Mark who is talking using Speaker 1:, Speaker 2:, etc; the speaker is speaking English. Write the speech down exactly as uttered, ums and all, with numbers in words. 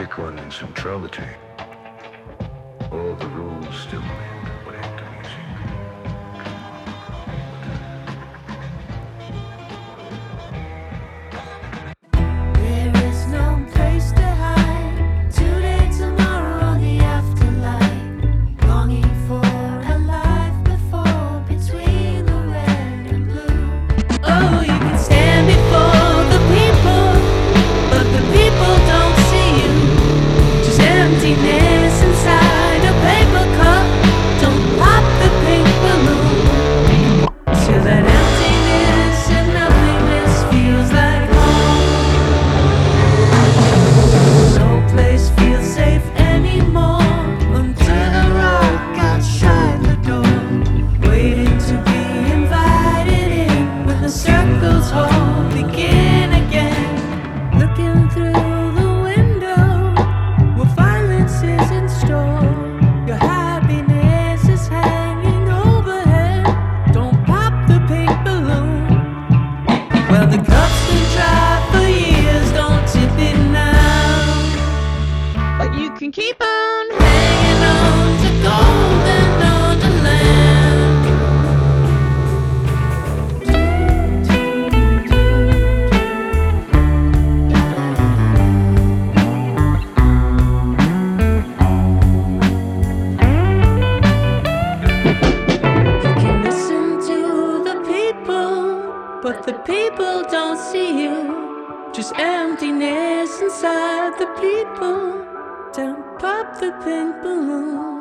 Speaker 1: icon in centrality, all the rules still remain break the music.
Speaker 2: There is no place to hide. Today, tomorrow, the afterlife. Longing for a life before, between the red and blue. Oh, you can stand before the people, but the people don't see you. Just emptiness inside a paper cup. Don't pop the pink balloon. Till that emptiness and nothingness feels like home. No place feels safe anymore until the rock outside the door, waiting to be invited in when the circles all begin again. Looking through the window where violence is in store. Your happiness is hanging overhead. Don't pop the pink balloon. Well, the cup's been dry for years. Don't tip it now. But you can keep on hanging on to golden wonderland. You can listen to the people, but the people don't see you. Just emptiness inside the people. Don't pop the pink balloon.